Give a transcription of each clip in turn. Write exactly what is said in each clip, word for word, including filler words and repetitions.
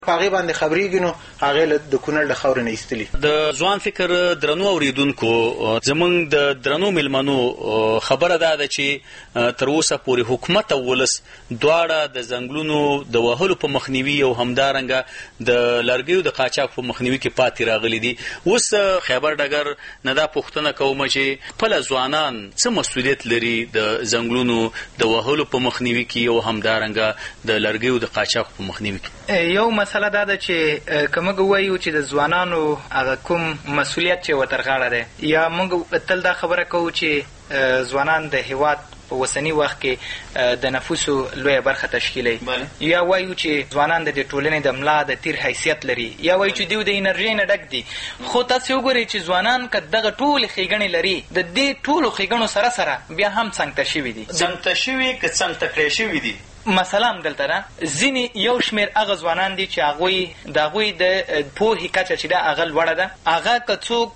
په هغې باندې خبرېږي نو هغې د کونړ له خاورې نه ایستلي. د ځوان فکر درنو اورېدونکو، زموږ د درنو میلمنو خبره دا ده چې تر اوسه پورې حکومت او ولس دواړه د ځنګلونو د وهلو په مخنیوي او همدارنګه د لرګیو د قاچاق په مخنیوي کې پاتې راغلي دي. اوس خیبر ډګر نه دا پوښتنه کومه چې خپله ځوانان څه مسؤلیت لري د ځنګلونو د وهلو په مخنیوي کې او همدارنګه د لرګیو د قاچاق په مخنیوي کې؟ یو مسله دا ده چې که موږ ووایو چې د ځوانانو هغه کوم مسؤلیت چې ورته غاړه دی، یا موږ تل دا خبره کوو چې ځوانان د هېواد په اوسني وخت کې د نفوسو لویه برخه تشکیلوي، یا وایو چې ځوانان د دې ټولنې د ملا د تیر حیثیت لري، یا وایو چې دوی د انرژۍ نه ډک دي. خو تاسې وګورئ چې ځوانان که دغه ټولې ښېګڼې لري، د دې ټولو ښېګڼو سره سره بیا هم څنګته شوي دي. څنګته شوي که څنګته کړی شوي دي؟ مثلا هم دلته ده ځینې یو شمېر هغه ځوانان دي چې هغوی د هغوی د پوهې کچه چې ده هغه لوړه ده. هغه که څوک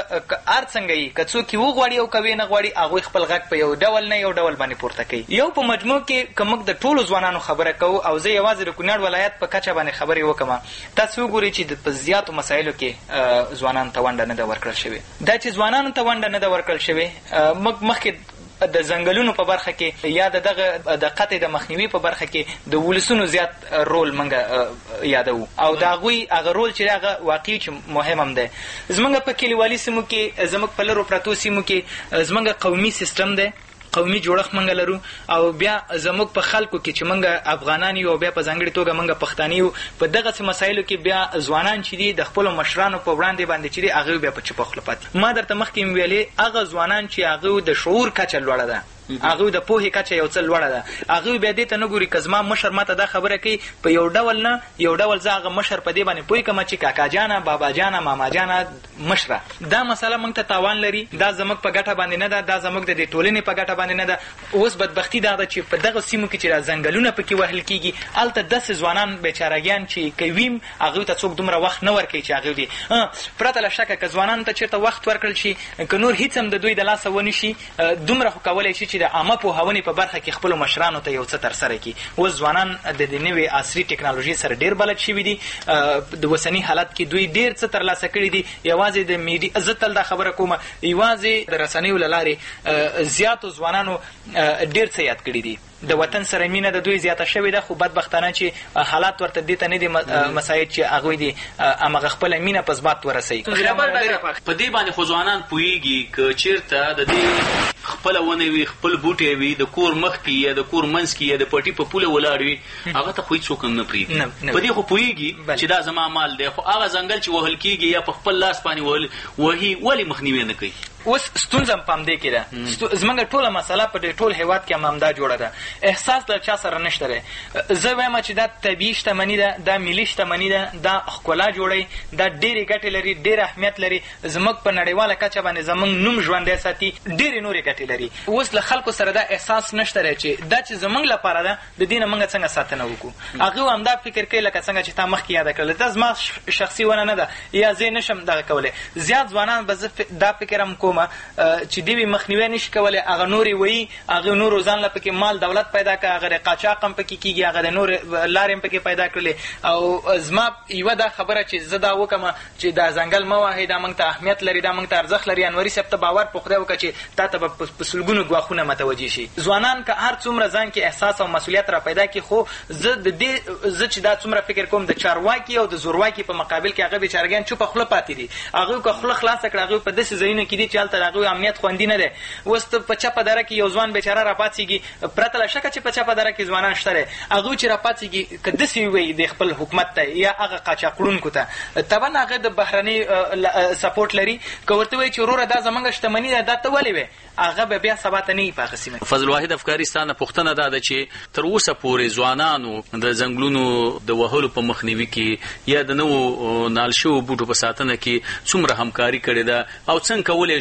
هر څنګه وي، که څوک یې وغواړي او که ویې نه غواړي، هغوی خپل غږ په یو ډول نه یو ډول باندې پورته کوي. یو په مجموع کې که موږ د ټولو ځوانانو خبره کوو او زه یوازې د کونړ ولایت په کچه باندې خبرې وکړم، تاسې وګورئ چې په زیاتو مسایلو کې ځوانانو ته ونډه نه ده ورکړل شوې. دا چې ځوانانو ته ونډه نه ده ورکړل شوې، موږ مخکې د ځنګلونو په برخه کې یا د دغه د قطع د مخنیوي په برخه کې د ولسونو زیات رول موږ یادوو، او د هغوی هغه رول چې هغه واقعي چې مهم هم دی. زموږ په کلیوالي سیمو کې، زموږ په لرو پرتو سیمو کې زموږ قومي سیستم دی، قومي جوړښت موږ لرو، او بیا زموږ په خلکو کې چې موږ افغانان یو او بیا په ځانګړې توګه موږ پښتانه یو، په دغسې مسایلو کې بیا ځوانان چې دي د خپلو مشرانو په وړاندې باندې چې دي هغوی بیا په چوپه خوله پاتې. ما درته مخکې مې ویلې هغه ځوانان چې هغوی د شعور کچه لوړه ده، هغوی د پوهې کچه یو څه لوړه ده، هغوی بیا دې ته نه ګوري که زما مشر ما ته دا خبره کوي په یو ډول نه یو ډول زه هغه مشر په دې باندې پوه کړم چې کاکا جانه، بابا جانه، ماما جانه، مشره. دا مسله موږ ته تاوان لري، دا زموږ په ګټه باندې نه ده، دا زموږ د دې ټولنې په ګټه باندې نه ده. اوس بدبختي دا ده چې په دغه سیمو کې چې دا ځنګلونه پکې وهل کېږي، هلته داسې ځوانان بیچارهګیان چې که ویم هغوی ته څوک دومره وخت نه ورکوي چې هغوی دي پرته له شکه که ځوانانو ته چېرته وخت ورکړل شي، که نور هېڅ هم د دوی د لاسه ونه شي، دومره خو کولی شي چې د عامه پوهونې په برخه کې خپلو مشرانو ته یو څه ترسره کړي. اوس ځوانان د دې نوې عصري ټکنالوژۍ سره ډېر بلد شوي دي، د اوسني حالت کې دوی ډېر څه ترلاسه کړي دي. یوازې د میډیا، زه تل دا خبره کوم، یوازې د رسنیو له لارې زیاتو ځوانانو ډېر څه یاد کړي دي. د وطن سره مینه د دوی زیاته شوې ده، خو بدبختانه چې حالات ورته دې ته نه دي مساعد چې هغوی دې همغه خپله مینه په ثبات ورسوي. په دې باندې خو ځوانان پوهېږي که چېرته د دې خپله ونه وي، خپل بوټی وي، د کور مخ کې یا د کور منځ کې یا د پټي په پوله ولاړ وي، هغه ته خو هېڅوک هم نه پرېږدي. په دې خو پوهېږي چې دا زما مال دی، خو هغه ځنګل چې وهل کېږي یا په خپل لاس باندې وهي ولې مخنیوی نه کوي؟ اوس ستونزه هم په همدې کې ده. زموږ ټوله مسله په دې ټول هېواد کې هم همدا جوړه ده. احساس له چا سره نشته دی. زه وایم چې دا طبیعي شتمني ده، دا ملي شتمني ده، دا ښکلا جوړوي، دا ډېرې ګټې لري، ډېر اهمیت لري، زموږ په نړیواله کچه باندې زموږ نوم ژوندی ساتي، ډېرې نورې ګټې لري. اوس له خلکو سره دا احساس نشته دی چې دا چې زموږ لپاره ده، د دې نه موږ څنګه ساتنه وکړو. هغوی همدا فکر کوي لکه څنګه چې تا مخکې یاده کړله. دا زما شخصي ونه نه ده، یا زه نشم دغه کولی. زیات ځوانان به زه دا فکر هم کومه چې دوی مخنیوی نشي کولی، هغه نورې وایي، هغه نورو ځان له پکې مال دولت پیدا کړه، هغه د قاچاق هم پکې کېږي، هغه د نورې لارې هم پکې پیدا کړلې. او زما یوه دا خبره چې زه دا وکړم چې دا ځنګل مه وهئ، دا موږ ته اهمیت لري، دا موږ ته ارزښت لري. انوري صاحب ته باور په خدای وکړه چې تا ته به په سلګونو ګواښونه متوجه شي. ځوانان که هر څومره ځان کې احساس او مسؤلیت را پیدا کړي، خو زه د دې زه چې دا څومره فکر کوم د چارواکي او د زورواکي په مقابل کې هغه بېچارګیان چوپه خوله پاتې دي. هغوی که خوله خلاصه کړه، هغوی په داسې ځایونو کې دي چې هلته د هغوی امنیت خوندي نه دی. اوس ته په چپه دره کې یو ځوان بیچاره راپاڅېږي، پرته له شکه چې په چپه دره کې ځوانان شته دی، هغوی چې راپاڅېږي که داسې ووایي د خپل حکومت ته یا هغه قاچاقړونکو ته، طبعا هغه د بهرني سپورټ لري. که ورته وایي چې وروره دا زموږ شتمني ده، دا ته ولې وې، هغه به بیا سبا ته نه وي په هغه سیمه. فضل واحد افکاري ستا نه پوښتنه دا ده چې تر اوسه پورې ځوانانو د ځنګلونو د وهلو په مخنیوي کې یا د نوو نال شوو بوټو په ساتنه کې څومره همکاري کړې ده، او څنګه کولی شو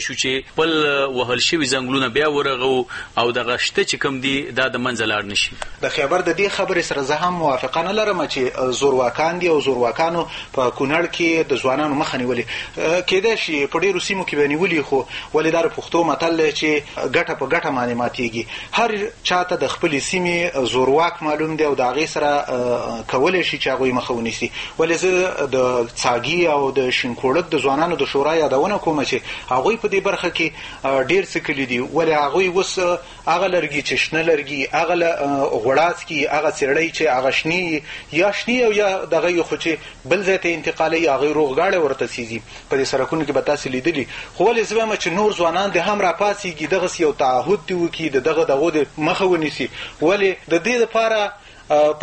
شو چې خپل وهل شوي ځنګلونه بیا ورغو او دغه شته چې کوم دي دا د منځه لاړ نشي. د خیبر د دې خبرې سره زه هم موافقه نه لرم چې زورواکان دي او زورواکانو په کونړ کې د ځوانانو مخه نیولې. کېدای شي په ډېرو سیمو کې به نیولي، خو ولې دا د پښتو متل دی چې ګټه په ګټه باندې ماتېږي. هر چاته د خپلې سیمې زورواک معلوم دی او د هغې سره کولی شي چې هغوی مخه ونیسي. ولې زه د څاګي او د شینکوړک د ځوانانو د شورا یادونه کوم چې هغوی په دې برخه کې ډېر څه کړي دي. ولې هغوی اوس هغه لرګي چې شنه لرګي، هغه غوړاڅکي، هغه څېړۍ چې هغه شنې یا شنې او یا دغه یې خو چې بل ځای ته انتقالوي، هغوی روغګاړی ورته سیځي. په دې سړکونو کې به تاسې لیدلي. خو ولې زه وایم چې نور ځوانان دې هم راپاڅېږي، دغسې یو تعهد دې وکړي، د دغه دغو د مخه ونیسي. ولې د دې دپاره په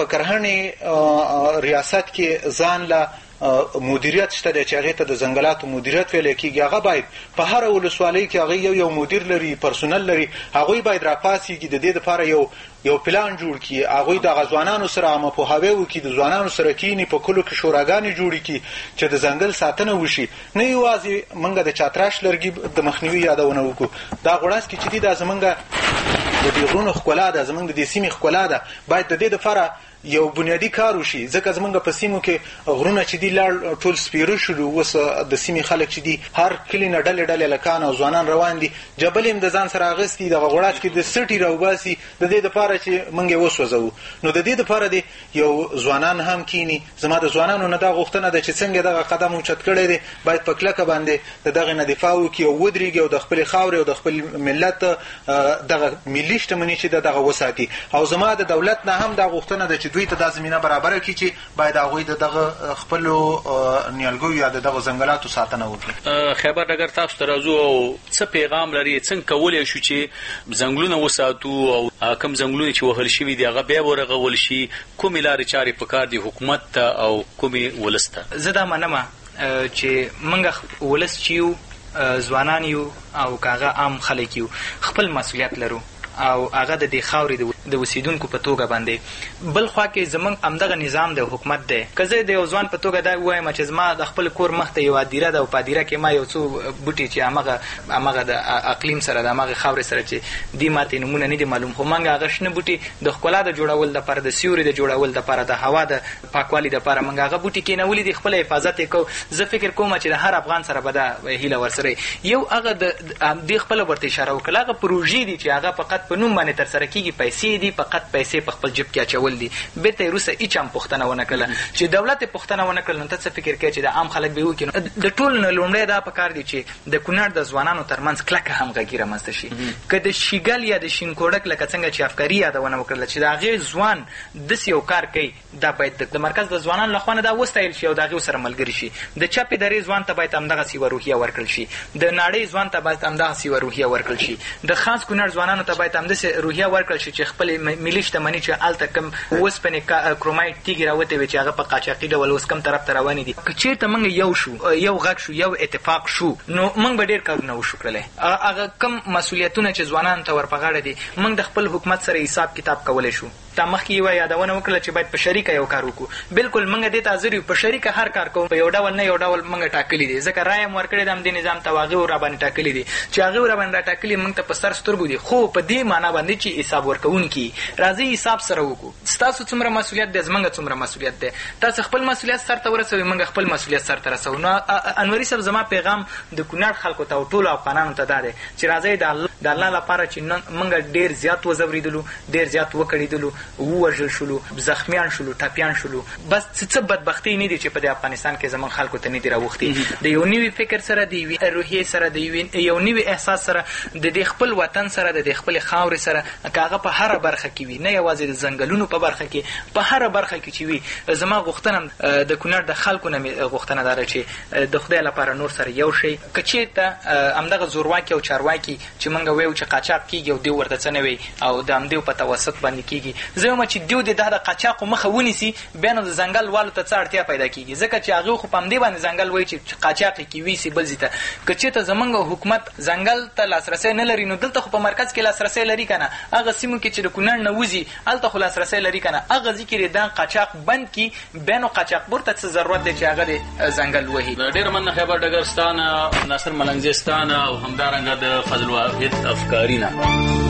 کرهڼې ریاست کې ځان له مدیریت شته دی چې هغې ته د ځنګلاتو مدیریت ویلی کېږي. هغه باید په هره ولسوالۍ کې هغوی یو یو مدیر لري، پرسونل لري. هغوی باید راپاڅېږي، د دې دپاره یو یو پلان جوړ کړي. هغوی دغه ځوانانو سره عامه پوهاوی وکړي، د ځوانانو سره کښېني، په کلو کې شوراګانې جوړې کړي چې د ځنګل ساتنه وشي. نه یوازې موږ د چاتراش لرګي د مخنیوي یادونه وکړو. دا غوړاڅکي چې دي دا زموږ د دې غرونو ښکلا ده، زموږ د دې سیمې ښکلا ده. باید د دې دپاره یو بنیادی کار وشي. ځکه زمونږ په سیمو کې غرونه چې دي لاړ ټول سپیره شولو. اوس د سیمې خلک چې دي هر کلي نه ډلې ډلې هلکان او ځوانان روان دي، جبل هم د ځان سره اخیستي، دغه غوړاڅکي د سټي راوباسي د دې دپاره چې موږ یې وسوځوو. نو د دې دپاره دی یو ځوانان هم کینی. زما د ځوانانو نه دا غوښتنه ده چې څنګه دغه قدم اوچت کړی دی، باید په کلکه باندې د دغې نه دفاع وکړي او ودرېږي او د خپلې خاورې او د خپل ملت دغه ملي شتمني چې ده دغه وساتي. او زما د دولت نه هم دا غوښتنه ده چې دوی ته دا زمینه برابره کړي چې باید هغوی د دغه خپلو نیالګیو یا د دغه ځنګلاتو ساتنه وکړي. خیبر ډګر تاسو ته راځو او څه پیغام لري، څنګه کولی شو چې ځنګلونه وساتو او کوم ځنګلونه چې وهل شوي دي هغه بیا ورغول شي؟ کومې لارې چارې پکار دي حکومت ته او کومې ولس ته؟ زه دا منمه چې موږ ولس چې یو، ځوانان یو او که هغه عام خلک یو، خپل مسؤلیت لرو او هغه د دې خاورې د اوسیدونکو په توګه باندې. بل خوا کې زموږ همدغه نظام دی، حکومت دی. که زه د یو ځوان په توګه دا ووایم چې زما د خپل کور مخ ته یوه دیره ده او په دیره کې ما یو څو بوټي چې همغه همغه د اقلیم سره د همغې خاورې سره چې دي ماته نومونه نه دي معلوم، خو موږ هغه شنه بوټي د ښکلا د جوړول دپاره، د سیوري د جوړول دپاره، د هوا د پاکوالي دپاره موږ هغه بوټي کېنولي دي، خپله حفاظت یې کوو. زه فکر کوم چې د هر افغان سره به دا هیله ورسره یو هغه د دې خپله ورته اشاره وکړه. هغه پروژې دي چې هغه فقط په نوم باندې ترسره کېږي، پیسې دي، فقط پیسې په خپل جیب کې اچول دي. بېرته یې وروسته هېچ هم پوښتنه ونه کړله. چې دولت یې پوښتنه ونه کړله نو ته څه فکر کوې چې د عام خلک به یې وکړي؟ د ټولو نه لومړی دا پکار دی چې د کونړ د ځوانانو ترمنځ کلکه همغږي رامنځته شي. که د شیګل یا د شینکوړک لکه څنګه چې افکاري یادونه وکړله چې د هغې ځوان داسې یو کار کوي، دا باید د مرکز د ځوانانو لخوا نه دا وستایل شي او د هغې سره ملګري شي. د چپې درې ځوان ته باید همدغسې یوه روحیه ورکړل شي، د ناړۍ ځوان ته باید همدغسې یوه روحیه ورکړل شي، د خاص کونړ ځوانانو ته باید همداسې روحیه ورکړل شي چې خپلې ملي شتمني چې هلته کوم اوسپنې کرومایډ تیږې راوتې وې چې هغه په قاچاقي ډول اوس کوم طرف ته روانې دي. که چېرته موږ یو شو، یو غږ شو، یو اتفاق شو، نو موږ به ډېر کارونه وشو کړلی. هغه کوم مسؤلیتونه چې ځوانانو ته ور په غاړه دي، موږ د خپل حکومت سره حساب کتاب کولی شو. تا مخکې یوه یادونه وکړله چې باید په شریکه یو کار وکړو. بلکل موږ دې ته حاضر یو، په شریکه هر کار کوو. په یو ډول نه یو ډول موږ ټاکلي دي، ځکه رایه م ورکړې ده همدې نظام ته، هغې راباندې ټاکلي دي چې هغې راباندې را ټاکلي موږ ته په سر سترګو دي. خو په دې معنا باندې چې حساب ورکوونکي راځئ حساب سره وکړو. ستاسو څومره مسؤلیت دی، زموږ څومره مسؤلیت دی. تاسو خپل مسؤلیت سرته ورسوئ، موږ خپل مسؤلیت سرته رسوو. نو انوري صاحب زما پیغام د کونړ خلکو ته او ټولو افغانانو ته دا دی چې راځئ د الله لپاره چې موږ ډېر زیات وځورېدلو، ډېر زیات وکړېدلو، ووژل شولو، زخمیان شولو، ټپیان شولو. بس څه بدبختۍ نه دي چې په دې افغانستان کې زموږ خلکو ته نه دي راوښتي. د یو نوي فکر سره، د یوې روحیې سره، د یو نوي احساس سره، د دې خپل وطن سره، د دې خپلې خاورې سره، که هغه په هره برخه کې وي، نه یوازې د ځنګلونو په برخه کې، په هره برخه کې چې وي. زما غوښتنه د کونړ د خلکو نه مې غوښتنه دا ده چې د خدای لپاره نور سره یو شئ. که چېرته همدغه زورواکي او چارواکي چې موږ وایو چې قاچاق کېږي او دوی ورته څه نه وایي او د همدې په توسط باندې کېږي، زه وایم چې دیو د د قاچاقو مخه ونیسي بیا نو د ځنګل والو ته څه اړتیا پیدا کېږي ځکه چې هغوی خو په همدې باندې ځنګل وایي چې قاچاق یې ویسي بل ځای ته که چېرته زموږ حکومت ځنګل ته لاسرسی نه لري نو دلته خو په مرکز کې لاسرسی لري که نه هغه سیمو کې چې د کونړ نه وځي هلته خو لاسرسی لري که نه هغه ځای کې دا قاچاق بند کړي بیا نو قاچاقبور ته څه ضرورت دی چې هغه د ځنګل وهي. ډېره مننه خیبر ډګر ستا نه، ناصر ملنګزی ستا نه او همدارنګه د فضل واحد افکاري نه.